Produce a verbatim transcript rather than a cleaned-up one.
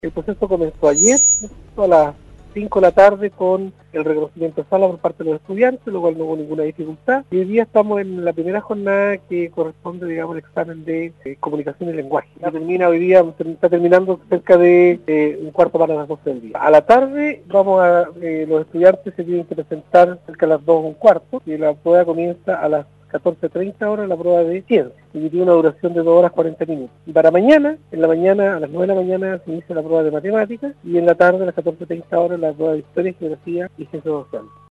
El proceso comenzó ayer a las cinco de la tarde con el reconocimiento de sala por parte de los estudiantes, lo cual no hubo ninguna dificultad. Y hoy día estamos en la primera jornada que corresponde, digamos, al examen de eh, comunicación y lenguaje. Ya termina hoy día, está terminando cerca de eh, un cuarto para las doce del día. A la tarde vamos a, eh, los estudiantes se tienen que presentar cerca de las dos un cuarto y la prueba comienza a las catorce treinta horas, la prueba de ciencia, y tiene una duración de dos horas cuarenta minutos. Y para mañana, en la mañana, a las nueve de la mañana se inicia la prueba de matemáticas y en la tarde a las catorce treinta horas la prueba de historia, geografía y ciencias sociales.